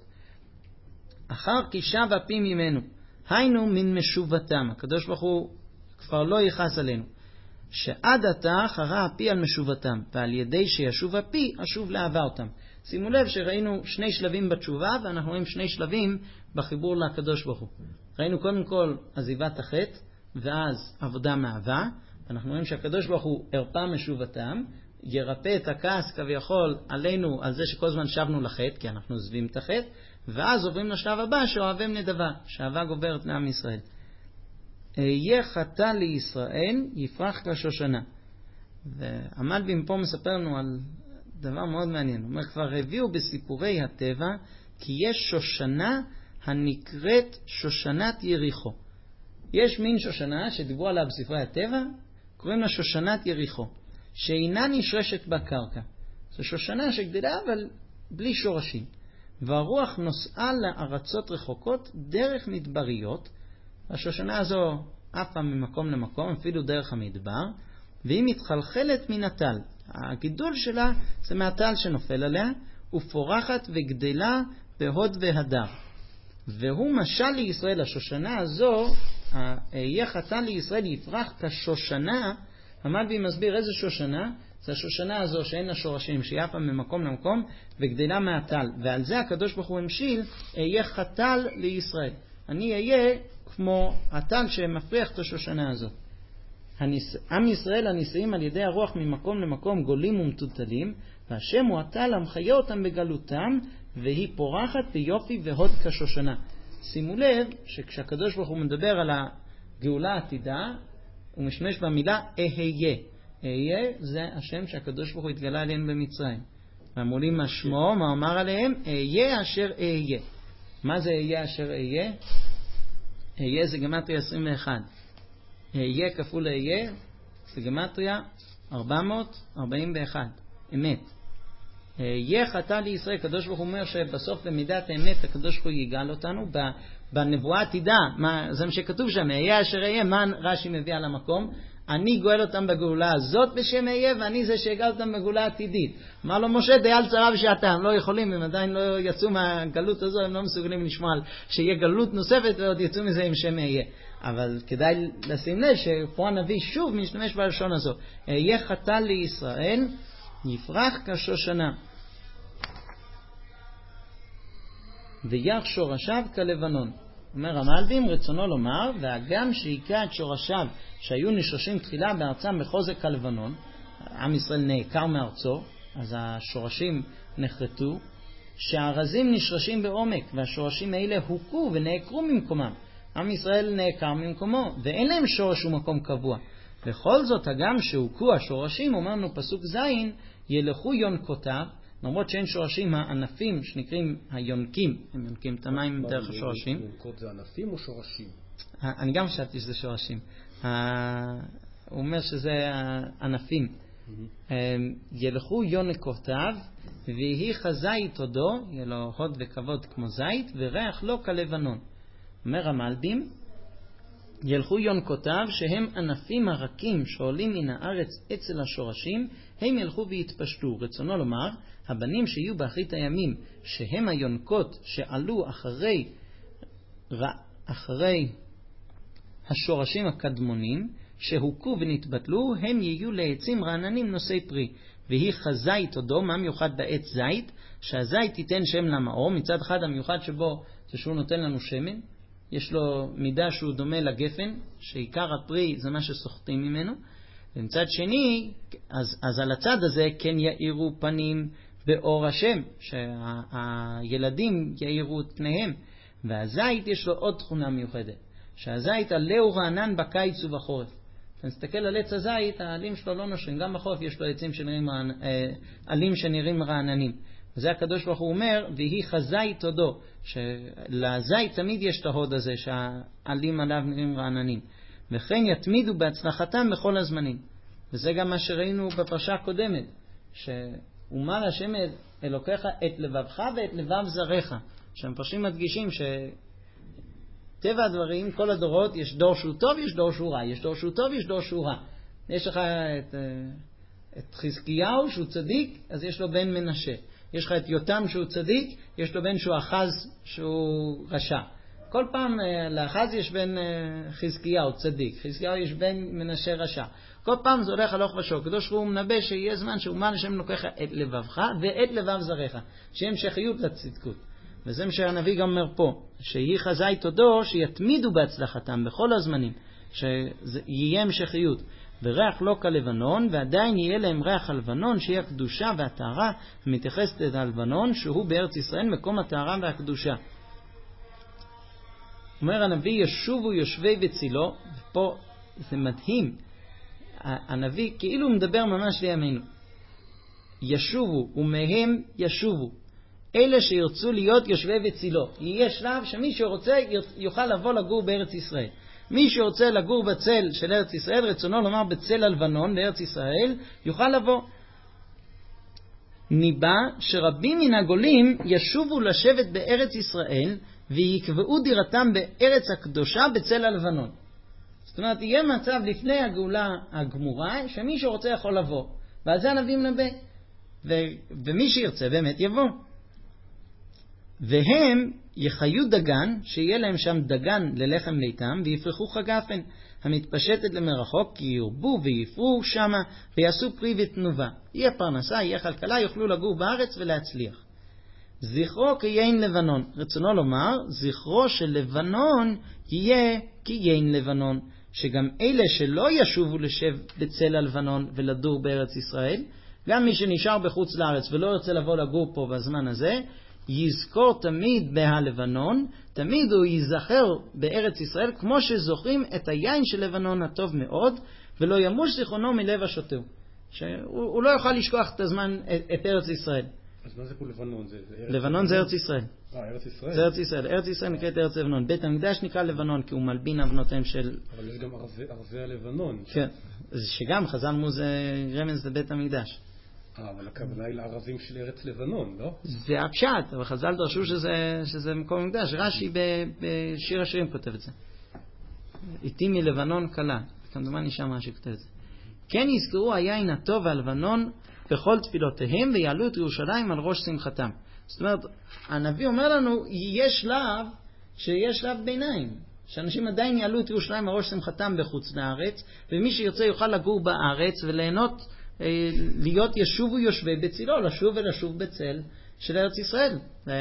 אחר כי שב הפי ממנו, היינו מן משובתם, הקדוש ברוך הוא כבר לא יכעס עלינו, שעד עתה חרה הפי על משובתם, ועל ידי שישוב הפי אשוב לאהבה אותם. שימו לב שראינו שני שלבים בתשובה, ואנחנו רואים שני שלבים בחיבור לקדוש ברוך הוא. ראינו קודם כל עזיבת החטא, ואז עבודה מאהבה, ואנחנו רואים שהקדוש ברוך הוא הרפא משובתם, ירפא את הכעס כביכול עלינו על זה שכל זמן שבנו לחטא, כי אנחנו עוזבים את החטא, ואז עוברים לשלב הבא שאוהבים נדבה, שאהבה גוברת לעם ישראל. יהיה חטא לישראל יפרח כשושנה. והמלבים פה מספר לנו על דבר מאוד מעניין. הוא אומר, כבר הביאו בסיפורי הטבע כי יש שושנה הנקראת שושנת יריחו. יש מין שושנה שדיברו עליה בספרי הטבע, קוראים לה שושנת יריחו, שאינה נשרשת בקרקע. זו שושנה שגדלה אבל בלי שורשים. והרוח נוסעה לארצות רחוקות דרך מדבריות. השושנה הזו עפה ממקום למקום, אפילו דרך המדבר, והיא מתחלחלת מן הטל. הגידול שלה זה מהטל שנופל עליה, ופורחת וגדלה בהוד והדר. והוא משל לישראל, השושנה הזו, יהיה חטא לישראל יפרח כשושנה. המלבי מסביר איזה שושנה? זה השושנה הזו שאין לה שורשים, שיפה ממקום למקום וגדלה מהטל. ועל זה הקדוש ברוך הוא המשיל, יהיה חטא לישראל. אני אהיה כמו הטל שמפריח את השושנה הזו. הניס... עם ישראל הנישאים על ידי הרוח ממקום למקום גולים ומטוטלים, והשם הוא הטל המחיה אותם בגלותם, והיא פורחת ביופי והוד כשושנה. שימו לב שכשהקדוש ברוך הוא מדבר על הגאולה העתידה, הוא משמש במילה אהיה. אהיה זה השם שהקדוש ברוך הוא התגלה עליהם במצרים. ואמולים מה שמו, מה אומר עליהם? אהיה אשר אהיה. מה זה אהיה אשר אהיה? אהיה זה גמטריה עשרים ואחת. אהיה כפול אהיה זה גמטריה ארבע מאות ארבעים ואחת. אמת. אהיה חטא לישראל, הקדוש ברוך הוא אומר שבסוף במידת האמת הקדוש ברוך הוא יגאל אותנו בנבואה עתידה. זה מה שכתוב שם, אהיה אשר אהיה. מה רש"י מביא על המקום? אני גואל אותם בגאולה הזאת בשם אהיה, ואני זה שיגאל אותם בגאולה עתידית. אמר לו משה, דייל צרה בשעתם, לא יכולים, הם עדיין לא יצאו מהגלות הזו, הם לא מסוגלים לשמוע על שיהיה גלות נוספת ועוד יצאו מזה עם שם אהיה. אבל כדאי לשים לב שפה הנביא שוב משתמש בלשון הזו. אהיה חטא לישראל יפרח כשושנה, ויח שורשיו כלבנון. אומר המלבים, רצונו לומר, והגם שהיכה את שורשיו שהיו נשרשים תחילה בארצם בחוזק כלבנון, עם ישראל נעקר מארצו, אז השורשים נחרטו, שהארזים נשרשים בעומק, והשורשים האלה הוכו ונעקרו ממקומם. עם ישראל נעקר ממקומו, ואין להם שורש ומקום קבוע. בכל זאת, הגם שהוכו השורשים, אומרנו פסוק זין, ילכו יונקותיו, למרות שאין שורשים, הענפים שנקראים היונקים, הם יונקים את המים דרך השורשים. יונקות זה ענפים או שורשים? אני גם חשבתי שזה שורשים. הוא אומר שזה הענפים. ילכו יונקותיו, והיא חזית עודו, יהיה לו הוד וכבוד כמו זית, וריח לו כלבנון. אומר המלבים, ילכו יונקותיו, שהם ענפים הרכים שעולים מן הארץ אצל השורשים, הם ילכו ויתפשטו. רצונו לומר, הבנים שיהיו באחרית הימים, שהם היונקות שעלו אחרי, אחרי השורשים הקדמונים, שהוכו ונתבטלו, הם יהיו לעצים רעננים נושאי פרי. והיא חזית עודו, מה מיוחד בעץ זית? שהזית ייתן שם למאור. מצד אחד המיוחד שבו זה שהוא נותן לנו שמן, יש לו מידה שהוא דומה לגפן, שעיקר הפרי זה מה שסוחטים ממנו. ומצד שני, אז, אז על הצד הזה כן יאירו פנים באור השם, שהילדים יאירו את פניהם. והזית יש לו עוד תכונה מיוחדת, שהזית עלהו רענן בקיץ ובחורף. אתה מסתכל על עץ הזית, העלים שלו לא נושרים, גם בחורף יש לו עצים שנראים, עלים שנראים רעננים. וזה הקדוש ברוך הוא אומר, והיא חזית עודו, שלזית תמיד יש את ההוד הזה, שהעלים עליו נראים רעננים. וכן יתמידו בהצלחתם בכל הזמנים. וזה גם מה שראינו בפרשה הקודמת, שאומר השם אלוקיך את לבבך ואת לבב זרעך. שהמפרשים מדגישים שטבע הדברים, כל הדורות, יש דור שהוא טוב, יש דור שהוא רע. יש דור שהוא טוב, יש דור שהוא רע. יש לך את, את חזקיהו שהוא צדיק, אז יש לו בן מנשה. יש לך את יותם שהוא צדיק, יש לו בן שהוא אחז שהוא רשע. כל פעם לאחז יש בן חזקיהו צדיק, חזקיהו יש בן מנשה רשע. כל פעם זה הולך הלוך ושוק. קדוש ברוך הוא מנבא שיהיה זמן שאומן השם לוקח את לבבך ואת לבב זרעך, שיהיה המשכיות לצדקות. וזה מה שהנביא גם אומר פה, שיהי חזית עודו, שיתמידו בהצלחתם בכל הזמנים, שיהיה המשכיות. וריח לא כלבנון, ועדיין יהיה להם ריח הלבנון, שיהיה הקדושה והטהרה, המתייחסת את הלבנון, שהוא בארץ ישראל מקום הטהרה והקדושה. אומר הנביא, ישובו יושבי בצילו, ופה זה מדהים, הנביא כאילו מדבר ממש לימינו. ישובו, ומהם ישובו. אלה שירצו להיות יושבי בצילו. יהיה שלב שמי שרוצה יוכל לבוא לגור בארץ ישראל. מי שרוצה לגור בצל של ארץ ישראל, רצונו לומר בצל הלבנון בארץ ישראל, יוכל לבוא. ניבא שרבים מן הגולים ישובו לשבת בארץ ישראל, ויקבעו דירתם בארץ הקדושה בצל הלבנון. זאת אומרת, יהיה מצב לפני הגאולה הגמורה, שמי שרוצה יכול לבוא. ועל זה הנביא מנבא. ו- ומי שירצה באמת יבוא. והם יחיו דגן, שיהיה להם שם דגן ללחם ליתם, ויפרחו חגפן, המתפשטת למרחוק, כי ירבו ויפרו שמה, ויעשו פרי ותנובה. יהיה פרנסה, יהיה כלכלה, יוכלו לגור בארץ ולהצליח. זכרו כיין לבנון. רצונו לומר, זכרו של לבנון יהיה כיין לבנון, שגם אלה שלא ישובו לשב בצל הלבנון ולדור בארץ ישראל, גם מי שנשאר בחוץ לארץ ולא ירצה לבוא לגור פה בזמן הזה, יזכור תמיד בהלבנון, תמיד הוא ייזכר בארץ ישראל, כמו שזוכרים את היין של לבנון הטוב מאוד, ולא ימוש זיכרונו מלב השותהו. שהוא לא יוכל לשכוח את הזמן, את, את ארץ ישראל. אז מה זה פה לבנון? זה, זה ארץ לבנון זה ארץ ישראל. אה, ארץ ישראל? זה ארץ ישראל. ארץ ישראל נקראת ארץ לבנון. בית המקדש נקרא לבנון, כי הוא מלבין אבנותיהם של... אבל יש גם ארזי, ארזי הלבנון. כן. שגם חז"ל זה רמז לבית המקדש. אה, אבל הכוונה היא לערבים של ארץ לבנון, לא? זה הפשט, אבל חז"ל דרשו שזה, שזה מקום המקדש. רש"י בשיר השירים כותב את זה. איתי מלבנון קלה. כמדומני שם רש"י כותב את זה. כן יזכרו היין הטוב והלבנון בכל תפילותיהם, ויעלו את ירושלים על ראש שמחתם. זאת אומרת, הנביא אומר לנו, יש שלב שיש שלב ביניים, שאנשים עדיין יעלו את ירושלים על ראש שמחתם בחוץ לארץ, ומי שירצה יוכל לגור בארץ וליהנות, להיות ישובו יושבי בצילו, לשוב ולשוב בצל של ארץ ישראל.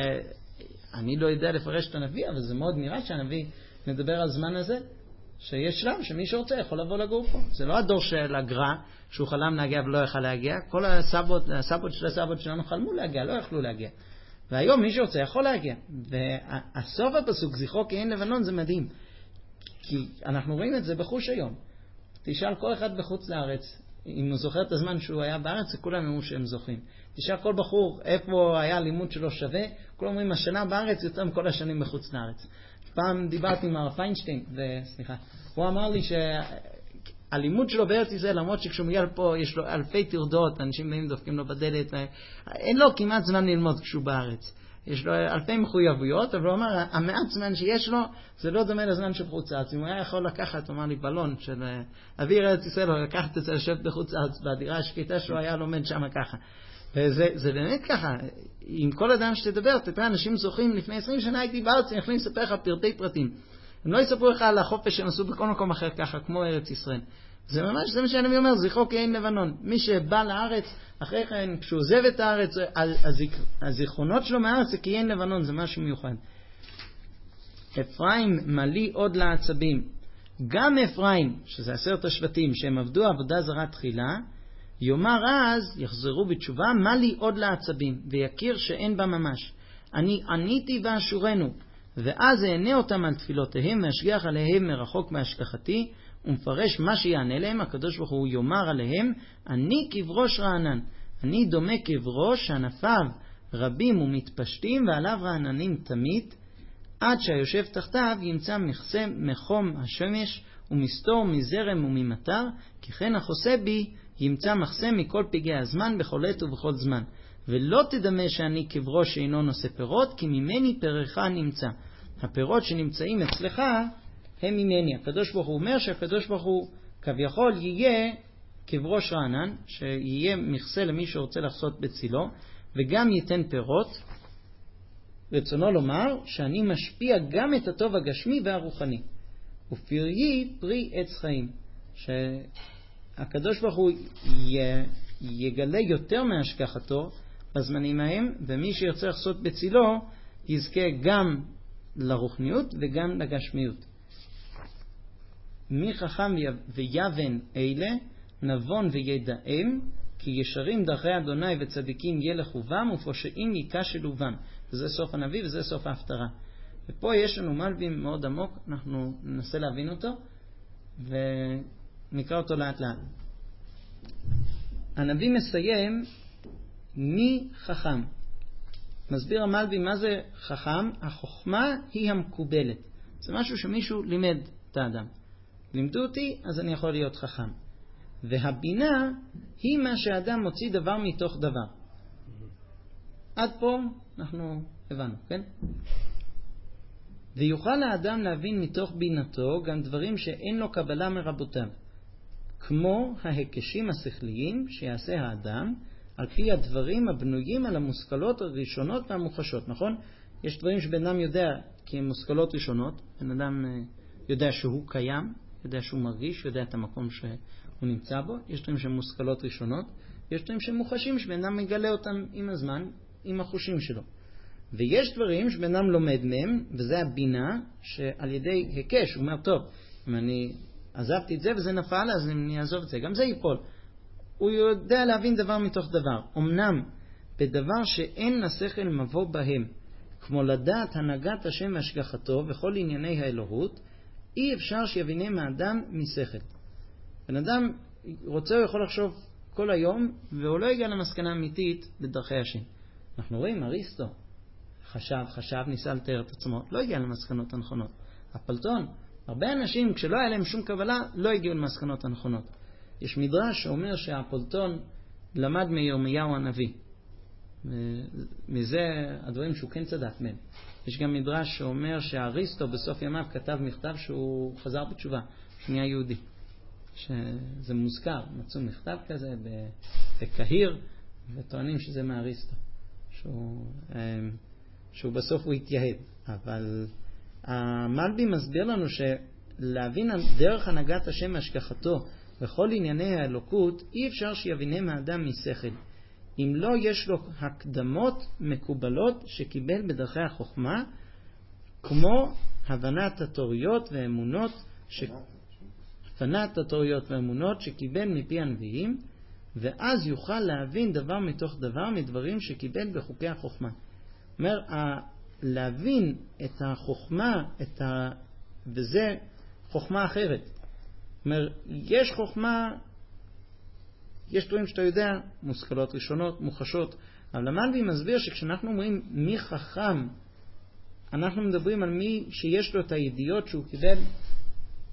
אני לא יודע לפרש את הנביא, אבל זה מאוד נראה שהנביא מדבר על זמן הזה, שיש שלב שמי שרוצה יכול לבוא לגור פה. זה לא הדור של הגר"א, שהוא חלם להגיע ולא יכל להגיע. כל הסבות, הסבות של הסבות שלנו חלמו להגיע, לא יכלו להגיע. והיום מי שרוצה יכול להגיע. והסוף הפסוק, זכרו כי אין לבנון, זה מדהים. כי אנחנו רואים את זה בחוש היום. תשאל כל אחד בחוץ לארץ, אם הוא זוכר את הזמן שהוא היה בארץ, כולם אמרו שהם זוכים. תשאל כל בחור איפה היה לימוד שלו שווה, כולם אומרים השנה בארץ יותר מכל השנים בחוץ לארץ. פעם דיברתי עם הרב פיינשטיין, וסליחה, הוא אמר לי הלימוד שלו בארץ ישראל, למרות שכשהוא מגיע לפה יש לו אלפי תרדות, אנשים באים דופקים לו בדלת, אין לו כמעט זמן ללמוד כשהוא בארץ. יש לו אלפי מחויבויות, אבל הוא אמר, המעט זמן שיש לו, זה לא דומה לזמן של חוץ לארץ. אם הוא היה יכול לקחת, הוא אמר לי, בלון של אוויר ארץ ישראל, הוא לקחת את זה לשבת בחוץ לארץ, בדירה השקטה שהוא היה לומד שם ככה. וזה זה באמת ככה, עם כל אדם שתדבר, תראה, אנשים זוכים, לפני עשרים שנה הייתי בארץ, הם יכולים לספר לך פרטי פרטים. הם לא יספרו לך על החופש שהם עשו בכל מקום אחר ככה, כמו ארץ ישראל. זה ממש, זה מה שאני אומר, זכרו כעין לבנון. מי שבא לארץ, אחרי כן, כשהוא עוזב את הארץ, הזיכרונות שלו מהארץ זה כעין לבנון, זה משהו מיוחד. אפרים מלא עוד לעצבים. גם אפרים, שזה עשרת השבטים, שהם עבדו עבודה זרה תחילה, יאמר אז, יחזרו בתשובה, מלא עוד לעצבים, ויכיר שאין בה ממש. אני עניתי ואשורנו, ואז אענה אותם על תפילותיהם, והשגיח עליהם מרחוק מהשגחתי, ומפרש מה שיענה להם. הקדוש ברוך הוא יאמר עליהם, אני כבראש רענן, אני דומה כבראש שענפיו רבים ומתפשטים ועליו רעננים תמיד, עד שהיושב תחתיו ימצא מכסה מחום השמש ומסתור מזרם וממטר, כי כן החוסה בי ימצא מחסה מכל פגעי הזמן בכל עת ובכל זמן. ולא תדמה שאני כבראש שאינו נושא פירות, כי ממני פרך נמצא. הפירות שנמצאים אצלך הם ממני. הקדוש ברוך הוא אומר שהקדוש ברוך הוא כביכול יהיה כבראש רענן, שיהיה מכסה למי שרוצה לחסות בצילו, וגם ייתן פירות. רצונו לומר שאני משפיע גם את הטוב הגשמי והרוחני. ופריי פרי עץ חיים. שהקדוש ברוך הוא יגלה יותר מהשגחתו בזמנים ההם, ומי שירצה לחסות בצילו יזכה גם לרוחניות וגם לגשמיות. מי חכם ויבן אלה, נבון וידעם, כי ישרים דרכי אדוני וצדיקים ילכו בם, ופושעים ייכשלו בם. וזה סוף הנביא וזה סוף ההפטרה. ופה יש לנו מלבי מאוד עמוק, אנחנו ננסה להבין אותו ונקרא אותו לאט לאט. הנביא מסיים מי חכם. מסביר המלבי מה זה חכם. החוכמה היא המקובלת. זה משהו שמישהו לימד את האדם. לימדו אותי, אז אני יכול להיות חכם. והבינה היא מה שהאדם מוציא דבר מתוך דבר. עד פה אנחנו הבנו, כן? ויוכל האדם להבין מתוך בינתו גם דברים שאין לו קבלה מרבותיו, כמו ההיקשים השכליים שיעשה האדם על פי הדברים הבנויים על המושכלות הראשונות והמוחשות, נכון? יש דברים שבן אדם יודע כי הם מושכלות ראשונות, בן אדם יודע שהוא קיים, יודע שהוא מרגיש, יודע את המקום שהוא נמצא בו. יש דברים שהם מושכלות ראשונות, יש דברים שהם מוחשים שבן אדם מגלה אותם עם הזמן, עם החושים שלו. ויש דברים שבן אדם לומד מהם, וזה הבינה, שעל ידי היקש, הוא אומר, טוב, אם אני עזבתי את זה וזה נפל, אז אני אעזוב את זה, גם זה ייפול. הוא יודע להבין דבר מתוך דבר. אמנם בדבר שאין לשכל מבוא בהם, כמו לדעת הנהגת השם והשגחתו וכל ענייני האלוהות, אי אפשר שיבינם האדם משכל. בן אדם רוצה, הוא יכול לחשוב כל היום, והוא לא יגיע למסקנה אמיתית בדרכי השם. אנחנו רואים, אריסטו חשב, חשב, ניסה לתאר את עצמו, לא הגיע למסקנות הנכונות. אפלטון, הרבה אנשים, כשלא היה להם שום קבלה, לא הגיעו למסקנות הנכונות. יש מדרש שאומר שאפלטון למד מירמיהו הנביא. מזה הדברים שהוא כן צדק מהם. יש גם מדרש שאומר שאריסטו בסוף ימיו כתב מכתב שהוא חזר בתשובה, שהוא נהיה יהודי. שזה מוזכר, מצאו מכתב כזה בקהיר, וטוענים שזה מאריסטו. שהוא, שהוא בסוף הוא התייהד. אבל המלבי מסביר לנו שלהבין דרך הנהגת השם והשגחתו וכל ענייני האלוקות, אי אפשר שיבינם האדם משכל. אם לא יש לו הקדמות מקובלות שקיבל בדרכי החוכמה, כמו הבנת התוריות והאמונות, ש... הבנת התוריות והאמונות שקיבל מפי הנביאים, ואז יוכל להבין דבר מתוך דבר מדברים שקיבל בחוקי החוכמה. אומר, להבין את החוכמה, את ה... וזה חוכמה אחרת. אומר, יש חוכמה, יש דברים שאתה יודע, מושכלות ראשונות, מוחשות, אבל המלבי מסביר שכשאנחנו אומרים מי חכם, אנחנו מדברים על מי שיש לו את הידיעות שהוא קיבל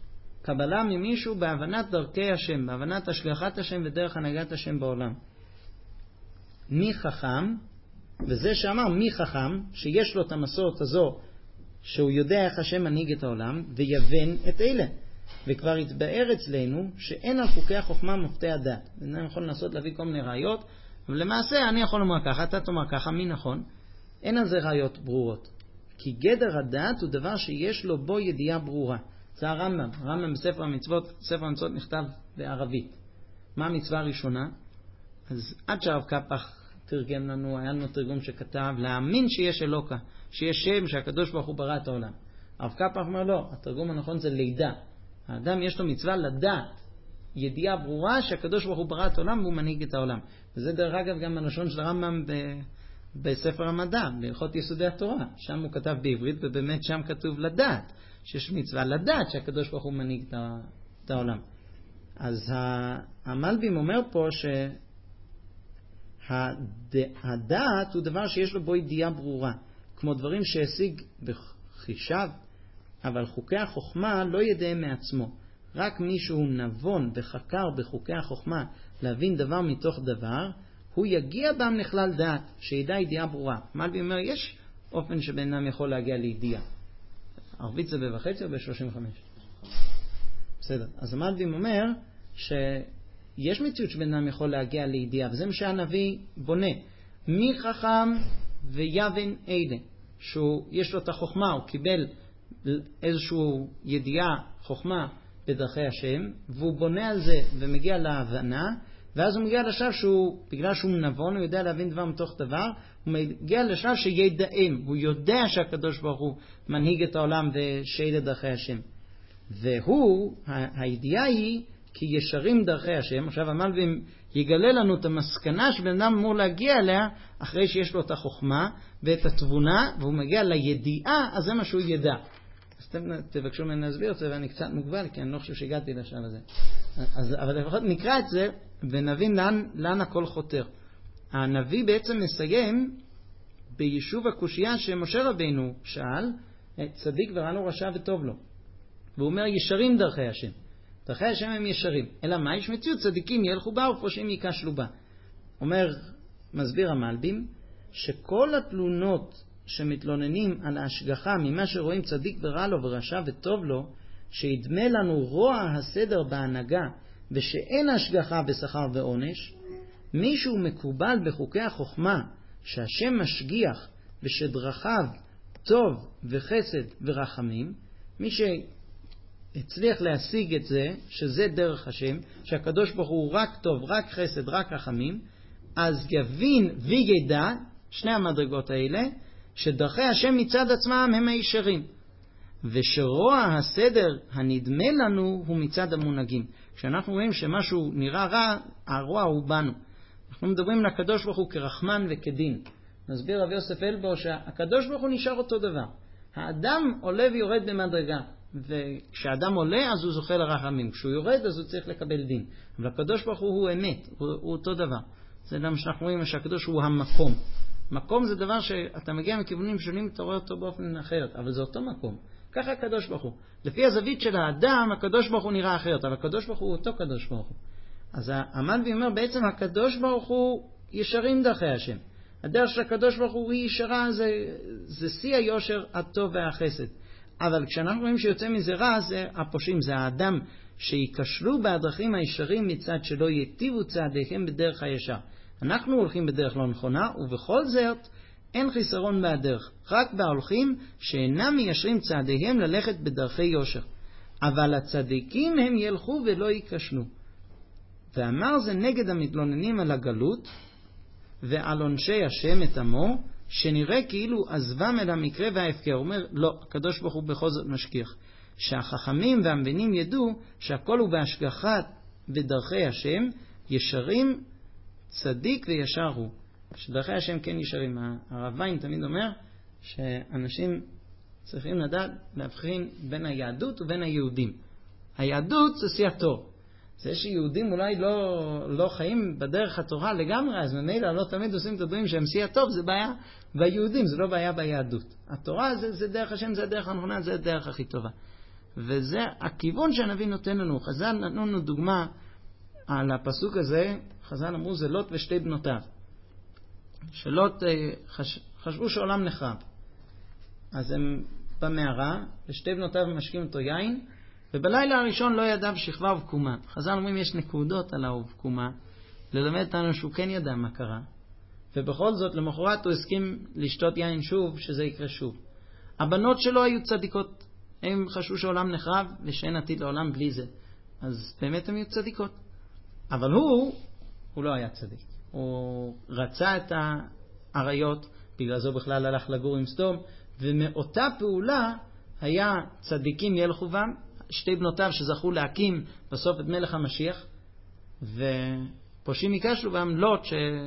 קבלה ממישהו בהבנת דרכי השם, בהבנת השגחת השם ודרך הנהגת השם בעולם. מי חכם, וזה שאמר מי חכם, שיש לו את המסורת הזו, שהוא יודע איך השם מנהיג את העולם, ויבן את אלה. וכבר התבאר אצלנו שאין על חוקי החוכמה מופתי הדת. אני יכול לנסות להביא כל מיני ראיות, אבל למעשה אני יכול לומר ככה, אתה תאמר ככה, מי נכון? אין על זה ראיות ברורות. כי גדר הדת הוא דבר שיש לו בו ידיעה ברורה. זה הרמב"ם. הרמב"ם בספר המצוות, ספר המצוות נכתב בערבית. מה המצווה הראשונה? אז עד שהרב קפח תרגם לנו, היה לנו תרגום שכתב, להאמין שיש אלוקה, שיש שם, שהקדוש ברוך הוא ברא את העולם. הרב קפח אומר לא, התרגום הנכון זה לידע. האדם יש לו מצווה לדעת, ידיעה ברורה שהקדוש ברוך הוא ברא את העולם והוא מנהיג את העולם. וזה דרך אגב גם הלשון של הרמב"ם ב... בספר המדע, בהלכות יסודי התורה. שם הוא כתב בעברית, ובאמת שם כתוב לדעת, שיש מצווה לדעת שהקדוש ברוך הוא מנהיג את העולם. אז המלבים אומר פה שהדעת הוא דבר שיש לו בו ידיעה ברורה, כמו דברים שהשיג בחישב, אבל חוקי החוכמה לא ידעם מעצמו. רק מישהו נבון וחקר בחוקי החוכמה להבין דבר מתוך דבר, הוא יגיע בהם לכלל דעת, שידע ידיעה ברורה. מלבי אומר, יש אופן שבן אדם יכול להגיע לידיעה. ערבית זה בבחצי או ב-שלושים וחמש? בסדר. אז מלבי אומר שיש מציאות שבן אדם יכול להגיע לידיעה, וזה מה שהנביא בונה. מי חכם ויבן אלה, שיש לו את החוכמה, הוא קיבל איזושהי ידיעה, חוכמה בדרכי השם, והוא בונה על זה ומגיע להבנה, ואז הוא מגיע לשלב שהוא, בגלל שהוא נבון, הוא יודע להבין דבר מתוך דבר, הוא מגיע לשלב שידעם, הוא יודע שהקדוש ברוך הוא מנהיג את העולם ושידע דרכי השם. והוא, הידיעה היא, כי ישרים דרכי השם. עכשיו המלבים יגלה לנו את המסקנה שבן אדם אמור להגיע אליה, אחרי שיש לו את החוכמה ואת התבונה, והוא מגיע לידיעה, אז זה מה שהוא ידע. אז אתם תבקשו ממני להסביר את זה, ואני קצת מוגבל, כי אני לא חושב שהגעתי לשלב הזה. אז, אבל לפחות נקרא את זה, ונבין לאן, לאן הכל חותר. הנביא בעצם מסיים ביישוב הקושייה שמשה רבינו שאל, צדיק ורע לו, רשע וטוב לו. והוא אומר, ישרים דרכי השם. דרכי השם הם ישרים. אלא מה? יש מציאות, צדיקים ילכו בה ופושעים ייכשלו בה. אומר, מסביר המלבים, שכל התלונות שמתלוננים על ההשגחה ממה שרואים צדיק ורע לו ורשע וטוב לו, שידמה לנו רוע הסדר בהנהגה ושאין השגחה בשכר ועונש, מישהו מקובל בחוקי החוכמה שהשם משגיח ושדרכיו טוב וחסד ורחמים, מי שהצליח להשיג את זה, שזה דרך השם, שהקדוש ברוך הוא רק טוב, רק חסד, רק רחמים, אז יבין וידע, שני המדרגות האלה, שדרכי השם מצד עצמם הם הישרים. ושרוע הסדר הנדמה לנו הוא מצד המונהגים. כשאנחנו רואים שמשהו נראה רע, הרוע הוא בנו. אנחנו מדברים לקדוש ברוך הוא כרחמן וכדין. נסביר רב יוסף אלבו שהקדוש ברוך הוא נשאר אותו דבר. האדם עולה ויורד במדרגה, וכשאדם עולה אז הוא זוכה לרחמים, כשהוא יורד אז הוא צריך לקבל דין. אבל הקדוש ברוך הוא הוא אמת, הוא, הוא אותו דבר. זה גם שאנחנו רואים שהקדוש הוא המקום. מקום זה דבר שאתה מגיע מכיוונים שונים, אתה רואה אותו באופן אחרת, אבל זה אותו מקום. ככה הקדוש ברוך הוא. לפי הזווית של האדם, הקדוש ברוך הוא נראה אחרת, אבל הקדוש ברוך הוא אותו קדוש ברוך הוא. אז המלבי אומר, בעצם הקדוש ברוך הוא ישרים דרכי השם. הדרך של הקדוש ברוך הוא היא ישרה, זה, זה שיא היושר, הטוב והחסד. אבל כשאנחנו רואים שיוצא מזה רע, זה הפושעים, זה האדם שיקשלו בדרכים הישרים מצד שלא יטיבו צעדיהם בדרך הישר. אנחנו הולכים בדרך לא נכונה, ובכל זאת אין חיסרון בדרך, רק בהולכים שאינם מיישרים צעדיהם ללכת בדרכי יושר. אבל הצדיקים הם ילכו ולא ייכשלו. ואמר זה נגד המתלוננים על הגלות ועל עונשי השם את עמו, שנראה כאילו עזבם אל המקרה וההפקר. הוא אומר, לא, הקדוש ברוך הוא בכל זאת משגיח. שהחכמים והמבינים ידעו שהכל הוא בהשגחת בדרכי השם, ישרים צדיק וישר הוא. שדרכי השם כן ישרים. הרב ויין תמיד אומר שאנשים צריכים לדעת להבחין בין היהדות ובין היהודים. היהדות זה שיא התור. זה שיהודים אולי לא, לא חיים בדרך התורה לגמרי, אז ממילא לא תמיד עושים את הדברים שהם שיא הטוב, זה בעיה ביהודים, זה לא בעיה ביהדות. התורה זה, זה דרך השם, זה הדרך הנכונה, זה הדרך הכי טובה. וזה הכיוון שהנביא נותן לנו. חז"ל נתנו לנו דוגמה על הפסוק הזה. חז"ל אמרו זה לוט ושתי בנותיו. שלוט חש... חשבו שעולם נחרב. אז הם במערה, ושתי בנותיו משקים אותו יין, ובלילה הראשון לא ידע בשכבה ובקומה. חז"ל אומרים יש נקודות על ובקומה, ללמד אותנו שהוא כן ידע מה קרה. ובכל זאת למחרת הוא הסכים לשתות יין שוב, שזה יקרה שוב. הבנות שלו היו צדיקות. הם חשבו שעולם נחרב ושאין עתיד לעולם בלי זה. אז באמת הם היו צדיקות. אבל הוא, הוא לא היה צדיק. הוא רצה את העריות, בגלל זה בכלל הלך לגור עם סדום, ומאותה פעולה היה צדיקים ילכו בם, שתי בנותיו שזכו להקים בסוף את מלך המשיח, ופושעים יקשו בם לוט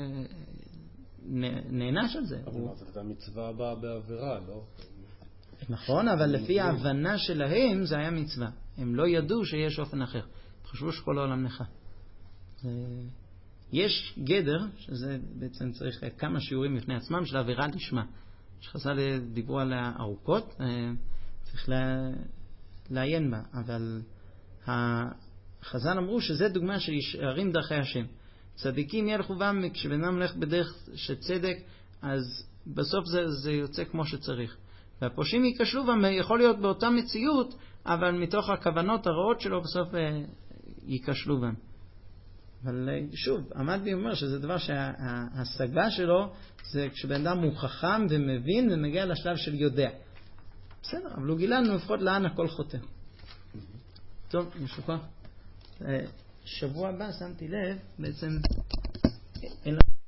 שנענש על זה. אבל הוא... זאת המצווה הבאה בעבירה, לא? נכון, אבל לפי ההבנה שלהם זה היה מצווה. הם לא ידעו שיש אופן אחר. חשבו שכל העולם נחה. יש גדר, שזה בעצם צריך כמה שיעורים בפני עצמם, של עבירה לשמה. שחז"ל דיברו עליה ארוכות, צריך לה... לעיין בה. אבל החז"ל אמרו שזה דוגמה של ישרים דרכי השם. צדיקים ילכו בם, כשבן אדם הולך בדרך של צדק, אז בסוף זה, זה יוצא כמו שצריך. והפושעים ייכשלו בם, יכול להיות באותה מציאות, אבל מתוך הכוונות הרעות שלו בסוף ייכשלו בם. אבל שוב, עמד בי אומר שזה דבר שההשגה שלו זה כשבן אדם הוא חכם ומבין ומגיע לשלב של יודע. בסדר, אבל הוא גילה לנו לפחות לאן הכל חותר. טוב, משוקע. שבוע הבא שמתי לב, בעצם אין